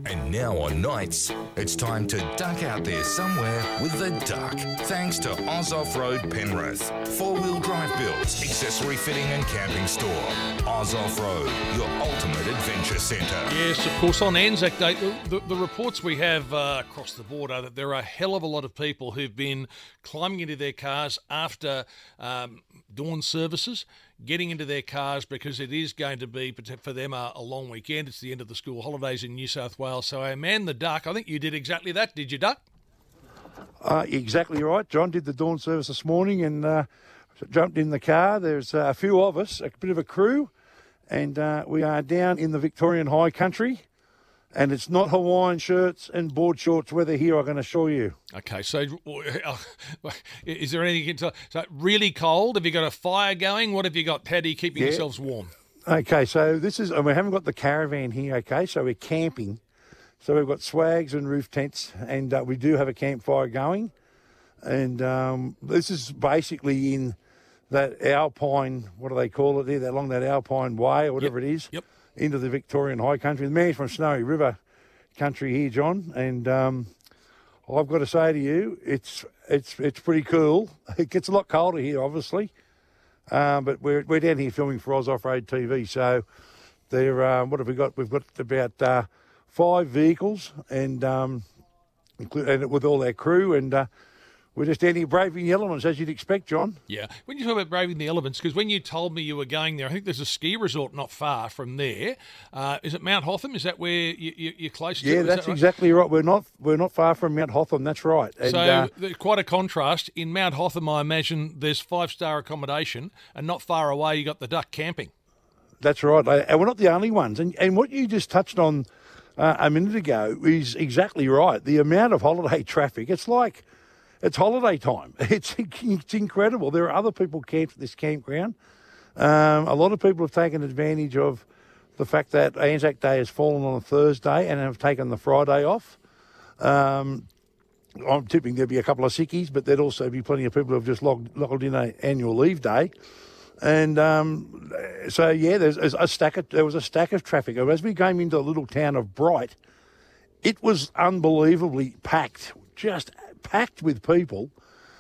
And now on nights, it's time to duck out there somewhere with the duck. Thanks to Oz Off-Road Penrith. Four-wheel drive builds, accessory fitting and camping store. Oz Off-Road, your ultimate adventure centre. Yes, of course, on Anzac Day, the reports we have across the board are that there are a hell of a lot of people who've been climbing into their cars after dawn services, getting into their cars because it is going to be, for them, a long weekend. It's the end of the school holidays in New South Wales. So our man, the Duck, I think you did exactly that, did you, Duck? Exactly right. John did the dawn service this morning and jumped in the car. There's a few of us, a bit of a crew, and we are down in the Victorian High Country. And it's not Hawaiian shirts and board shorts weather here, I can assure you. Okay, so is there anything you can tell? So really cold? Have you got a fire going? What have you got? How do you keep yourselves warm? Okay, so this is, and we haven't got the caravan here, okay, so we're camping. So we've got swags and roof tents, and we do have a campfire going. And this is basically in that Alpine, what do they call it there, along that Alpine Way or whatever it is. Yep. Into the Victorian High Country. The man's from Snowy River country here, John, and I've got to say to you, it's pretty cool. It gets a lot colder here, obviously, but we're down here filming for Oz Off-Road TV. So there, what have we got? We've got about 5 vehicles, and with all our crew, and we're just down here braving the elements, as you'd expect, John. Yeah. When you talk about braving the elements, because when you told me you were going there, I think there's a ski resort not far from there. Is it Mount Hotham? Is that where you're close to? Yeah, that's right? Exactly right. We're not far from Mount Hotham. That's right. And, so quite a contrast. In Mount Hotham, I imagine there's 5-star accommodation, and not far away you got the Duck camping. That's right. And we're not the only ones. And what you just touched on a minute ago is exactly right. The amount of holiday traffic, it's holiday time. It's incredible. There are other people camped at this campground. A lot of people have taken advantage of the fact that Anzac Day has fallen on a Thursday and have taken the Friday off. I'm tipping there'll be a couple of sickies, but there'd also be plenty of people who have just logged in an annual leave day. And so, yeah, there was a stack of traffic. As we came into the little town of Bright, it was unbelievably packed, just packed with people,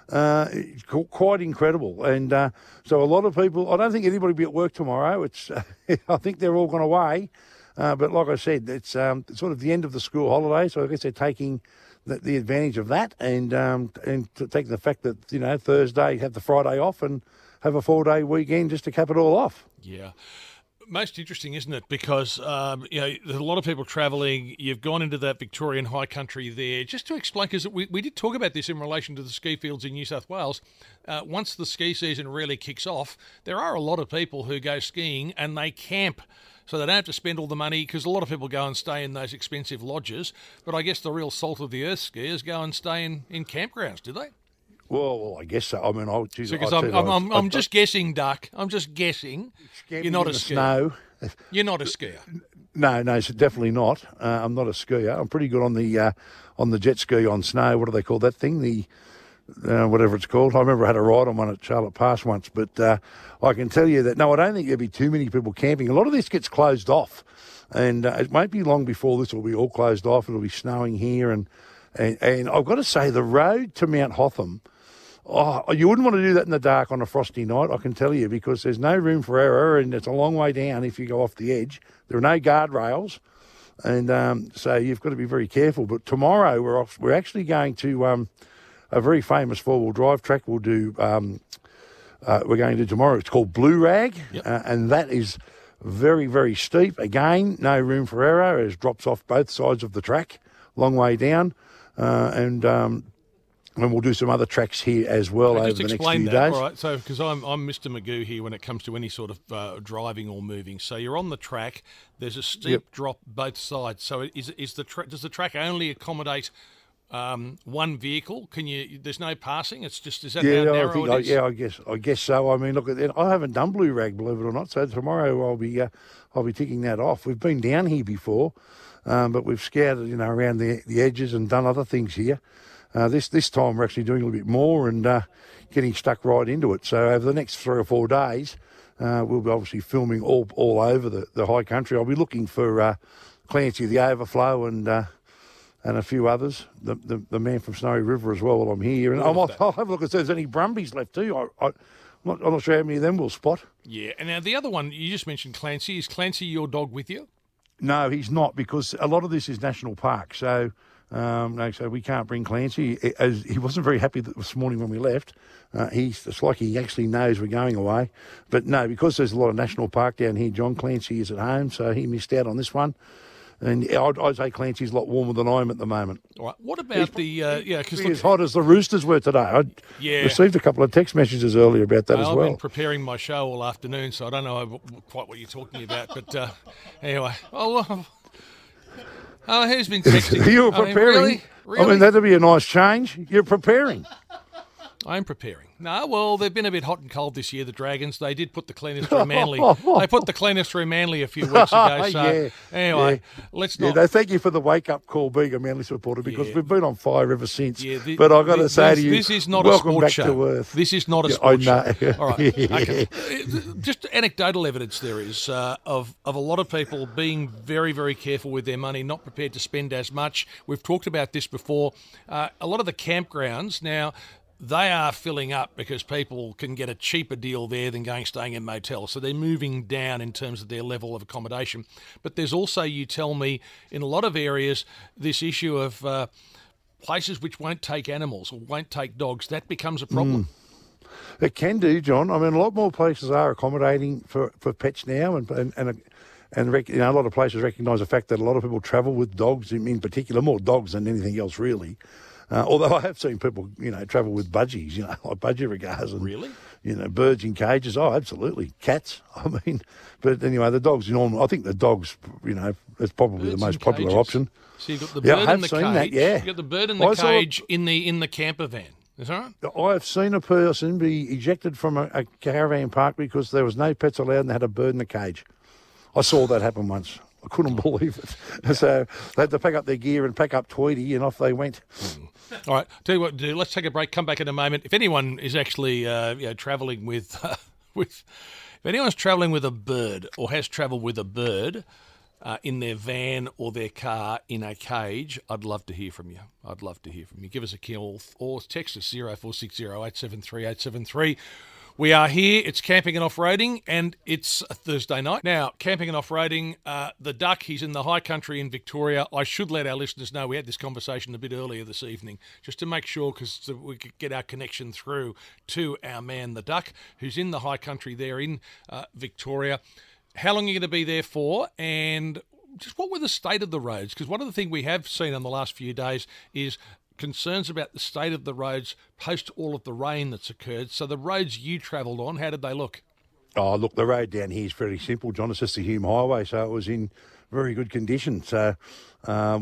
quite incredible. And so a lot of people, I don't think anybody will be at work tomorrow. It's I think they're all gone away. But like I said, it's sort of the end of the school holiday, so I guess they're taking the advantage of that and taking the fact that, Thursday, have the Friday off and have a 4-day weekend just to cap it all off. Yeah. Most interesting, isn't it? Because, there's a lot of people travelling. You've gone into that Victorian High Country there. Just to explain, because we did talk about this in relation to the ski fields in New South Wales. Once the ski season really kicks off, there are a lot of people who go skiing and they camp. So they don't have to spend all the money, because a lot of people go and stay in those expensive lodges. But I guess the real salt of the earth skiers go and stay in campgrounds, do they? Well, I guess so. I mean, I'm just guessing, Duck. I'm just guessing. You're not a skier. Snow. You're not a skier. No, definitely not. I'm not a skier. I'm pretty good on the jet ski on snow. What do they call that thing? The whatever it's called. I remember I had a ride on one at Charlotte Pass once. But I can tell you that, no, I don't think there'll be too many people camping. A lot of this gets closed off. And it won't be long before this will be all closed off. It'll be snowing here. And I've got to say, the road to Mount Hotham, you wouldn't want to do that in the dark on a frosty night, I can tell you, because there's no room for error and it's a long way down if you go off the edge. There are no guardrails, and so you've got to be very careful. But tomorrow we're actually going to a very famous 4-wheel drive track. We're going to do tomorrow. It's called Blue Rag, and that is very, very steep. Again, no room for error. It drops off both sides of the track, long way down, and we'll do some other tracks here as well over the next few days. All right, so because I'm Mr. Magoo here when it comes to any sort of driving or moving. So you're on the track. There's a steep drop both sides. So does the track only accommodate one vehicle? There's no passing. Is that how narrow it is? I guess so. I mean, look, I haven't done Blue Rag, believe it or not. So tomorrow I'll be ticking that off. We've been down here before, but we've scouted around the edges and done other things here. This time we're actually doing a little bit more and getting stuck right into it. So over the next 3 or 4 days, we'll be obviously filming all over the high country. I'll be looking for Clancy the Overflow and a few others. The man from Snowy River as well while I'm here. And I'll have a look if there's any Brumbies left too. I'm not sure how many of them we'll spot. Yeah, and now the other one, you just mentioned Clancy. Is Clancy your dog with you? No, he's not, because a lot of this is national park. So no, so we can't bring Clancy. As he wasn't very happy this morning when we left. It's like he actually knows we're going away. But no, because there's a lot of national park down here, John Clancy is at home, so he missed out on this one. And I'd say Clancy's a lot warmer than I am at the moment. All right. What about because as hot as the Roosters were today. I received a couple of text messages earlier about that as well. I've been preparing my show all afternoon, so I don't know quite what you're talking about. But anyway, who's been texting? You were preparing. Really? I mean, that'd be a nice change. You're preparing. I'm preparing. No, well, they've been a bit hot and cold this year, the Dragons. They did put the cleaners through Manly. They put the cleaners through Manly a few weeks ago. So, anyway, let's not... no, thank you for the wake-up call being a Manly supporter, because we've been on fire ever since. But I've got to say to you, this is not welcome a sport back show. To Earth. This is not a sport show. All right. Yeah. Okay. Just anecdotal evidence there is of a lot of people being very, very careful with their money, not prepared to spend as much. We've talked about this before. A lot of the campgrounds now... they are filling up because people can get a cheaper deal there than staying in motels. So they're moving down in terms of their level of accommodation. But there's also, you tell me, in a lot of areas, this issue of places which won't take animals or won't take dogs. That becomes a problem. It can do, John. I mean, a lot more places are accommodating for pets now, and a lot of places recognise the fact that a lot of people travel with dogs, in particular, more dogs than anything else, really. Although I have seen people, travel with budgies, like budgerigars and, really? Birds in cages. Oh, absolutely. Cats. I mean, but anyway, the dogs, I think the dogs, it's probably birds the most popular option. So you've got the bird in the cage. That, yeah. You've got the bird in the cage in the camper van. Is that right? I have seen a person be ejected from a caravan park because there was no pets allowed and they had a bird in the cage. I saw that happen once. I couldn't believe it. Yeah. So they had to pack up their gear and pack up Tweety, and off they went. All right, tell you what, let's take a break, come back in a moment. If anyone is actually travelling with, if anyone's travelling with a bird or has travelled with a bird in their van or their car in a cage, I'd love to hear from you. Give us a call or text us 0460 873 873. We are here. It's Camping and Off-Roading, and it's a Thursday night. Now, Camping and Off-Roading, the Duck, he's in the high country in Victoria. I should let our listeners know we had this conversation a bit earlier this evening, just to make sure, because we could get our connection through to our man, the Duck, who's in the high country there in Victoria. How long are you going to be there for? And just what were the state of the roads? Because one of the things we have seen in the last few days is concerns about the state of the roads post all of the rain that's occurred. So the roads you travelled on, how did they look? Oh, look, the road down here is pretty simple, John. It's just a Hume Highway, so it was in very good condition. So, and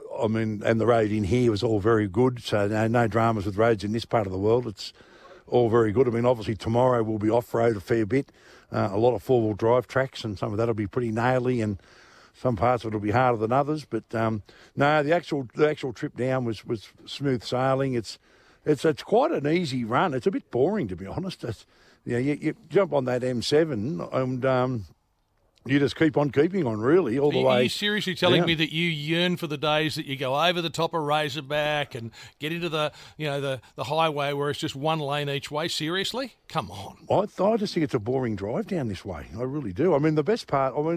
the road in here was all very good. So no dramas with roads in this part of the world. It's all very good. I mean, obviously tomorrow we'll be off-road a fair bit. A lot of four-wheel drive tracks, and some of that'll be pretty naily, and some parts of it will be harder than others, but no, the actual trip down was smooth sailing. It's quite an easy run. It's a bit boring, to be honest. You jump on that M7 and you just keep on keeping on, really, all the way. Are you seriously telling me that you yearn for the days that you go over the top of Razorback and get into the highway where it's just one lane each way? Seriously? Come on. I just think it's a boring drive down this way. I really do. I mean, the best part. For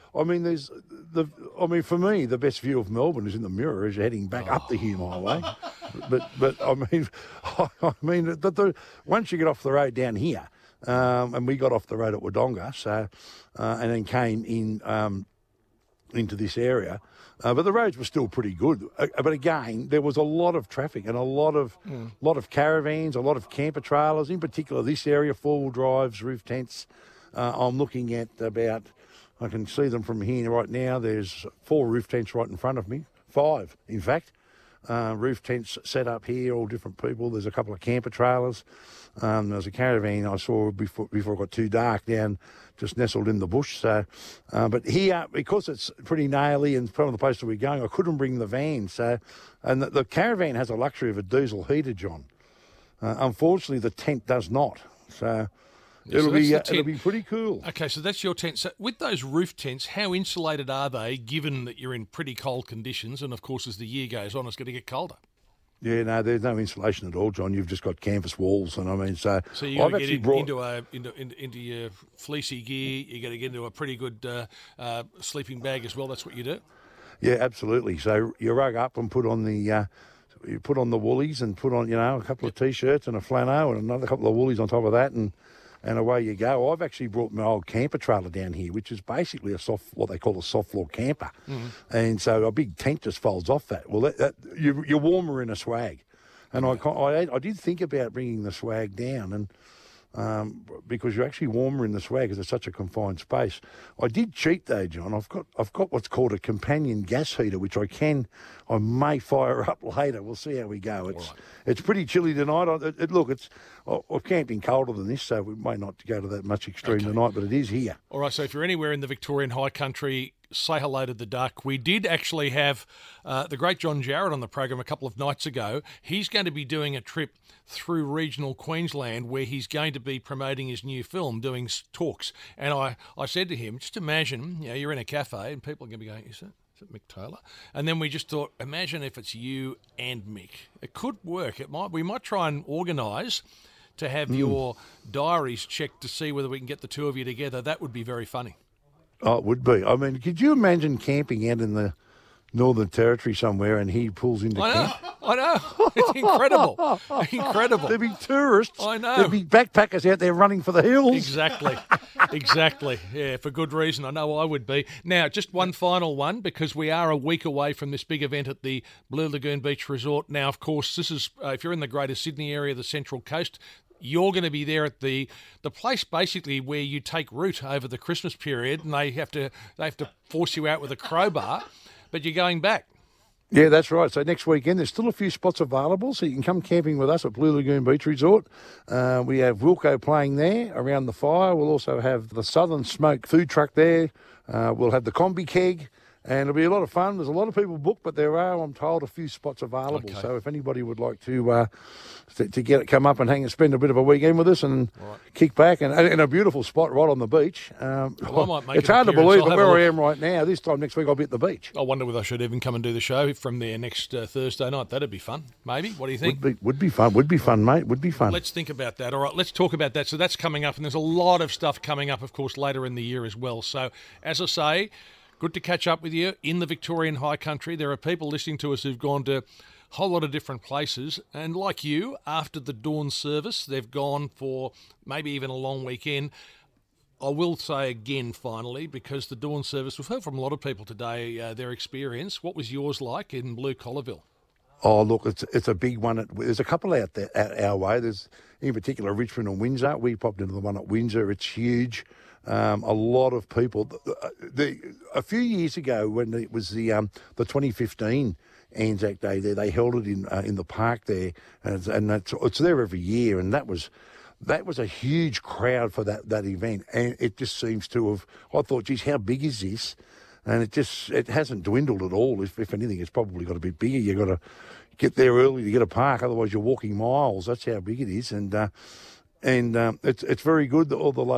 me, the best view of Melbourne is in the mirror as you're heading back up the Hume Highway. but once you get off the road down here. And we got off the road at Wodonga, so and then came in into this area. But the roads were still pretty good. But again, there was a lot of traffic and a lot of caravans, a lot of camper trailers. In particular, this area, four-wheel drives, roof tents. I'm looking at about, I can see them from here right now. There's 4 roof tents right in front of me, 5 in fact. Roof tents set up here, all different people. There's a couple of camper trailers. There's a caravan I saw before it got too dark down, just nestled in the bush. So, but here, because it's pretty naily and from the place that we're going, I couldn't bring the van. So, and the caravan has a luxury of a diesel heater, John. Unfortunately, the tent does not. So, It'll that's be the tent. it'll be pretty cool. Okay, so that's your tent. So with those roof tents, how insulated are they, given that you're in pretty cold conditions? And, of course, as the year goes on, it's going to get colder. Yeah, no, there's no insulation at all, John. You've just got canvas walls, and I mean, so you've got to get into your fleecy gear. You got to get into a pretty good sleeping bag as well. That's what you do. Yeah, absolutely. So you rug up and put on the woolies and put on a couple of t-shirts and a flannel and another couple of woolies on top of that, and away you go. I've actually brought my old camper trailer down here, which is basically what they call a soft floor camper, and so a big tent just folds off that. Well, you're warmer in a swag, and I did think about bringing the swag down, and because you're actually warmer in the swag because it's such a confined space. I did cheat though, John. I've got what's called a companion gas heater, which I may fire up later. We'll see how we go. It's pretty chilly tonight. I've camped in colder than this, so we may not go to that much extreme tonight, but it is here. All right, so if you're anywhere in the Victorian High Country, say hello to the Duck. We did actually have the great John Jarrett on the program a couple of nights ago. He's going to be doing a trip through regional Queensland where he's going to be promoting his new film, doing talks. And I said to him, just imagine, you're in a cafe and people are going to be going, is it Mick Taylor? And then we just thought, imagine if it's you and Mick. It could work. We might try and organise to have your diaries checked to see whether we can get the two of you together. That would be very funny. Oh, it would be. I mean, could you imagine camping out in the Northern Territory somewhere and he pulls into camp? I know. It's incredible. Incredible. There'd be tourists. I know. There'd be backpackers out there running for the hills. Exactly. Yeah, for good reason. I know I would be. Now, just one final one, because we are a week away from this big event at the Blue Lagoon Beach Resort. Now, of course, this is, if you're in the Greater Sydney area, the Central Coast, you're going to be there at the place basically where you take root over the Christmas period, and they have to force you out with a crowbar, but you're going back. Yeah, that's right. So next weekend, there's still a few spots available, so you can come camping with us at Blue Lagoon Beach Resort. We have Wilco playing there around the fire. We'll also have the Southern Smoke food truck there. We'll have the combi keg. And it'll be a lot of fun. There's a lot of people booked, but there are, I'm told, a few spots available. Okay. So if anybody would like to come up and spend a bit of a weekend with us and kick back, and a beautiful spot right on the beach. It's hard to believe, but where I am right now, this time next week I'll be at the beach. I wonder whether I should even come and do the show from there next Thursday night. That'd be fun, maybe. What do you think? Would be fun, mate. Would be fun. Let's think about that. All right, let's talk about that. So that's coming up, and there's a lot of stuff coming up, of course, later in the year as well. So, as I say, good to catch up with you in the Victorian High Country. There are people listening to us who've gone to a whole lot of different places. And like you, after the dawn service, they've gone for maybe even a long weekend. I will say again, finally, because the dawn service, we've heard from a lot of people today, their experience. What was yours like in Blue Collarville? Oh, look, it's a big one. There's a couple out there our way. There's, in particular, Richmond and Windsor. We popped into the one at Windsor. It's huge. A lot of people. A few years ago, when it was the 2015 Anzac Day there, they held it in the park there, and it's there every year, and that was a huge crowd for that event, and it just seems to have. I thought, geez, how big is this? And it hasn't dwindled at all. If anything, it's probably got a bit bigger. You've got to get there early to get a park, otherwise you're walking miles. That's how big it is, and it's very good that all the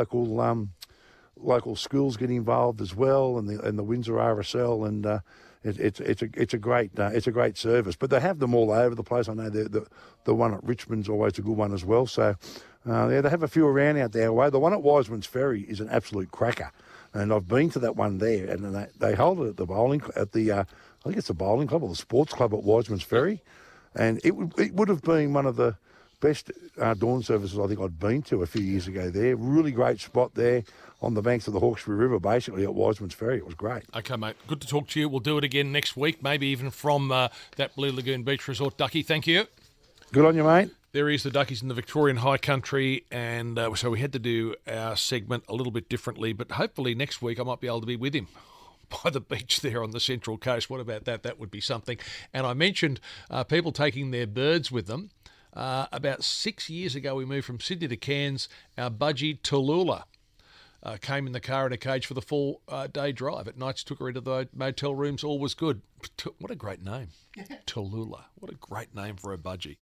local schools get involved as well, and the Windsor RSL, and it's a great service. But they have them all over the place. I know the one at Richmond's always a good one as well. So they have a few around out there. The one at Wiseman's Ferry is an absolute cracker, and I've been to that one there, and they hold it at the bowling I think it's the bowling club or the sports club at Wiseman's Ferry, and it would have been one of the best dawn services I think I'd been to a few years ago there. Really great spot there on the banks of the Hawkesbury River, basically at Wiseman's Ferry. It was great. Okay, mate. Good to talk to you. We'll do it again next week, maybe even from that Blue Lagoon Beach Resort. Ducky, thank you. Good on you, mate. There is the Duckies in the Victorian High Country, and so we had to do our segment a little bit differently, but hopefully next week I might be able to be with him by the beach there on the Central Coast. What about that? That would be something. And I mentioned people taking their birds with them. About 6 years ago, we moved from Sydney to Cairns. Our budgie, Tallulah, came in the car in a cage for the full day drive. At nights, took her into the motel rooms. All was good. What a great name. Tallulah. What a great name for a budgie.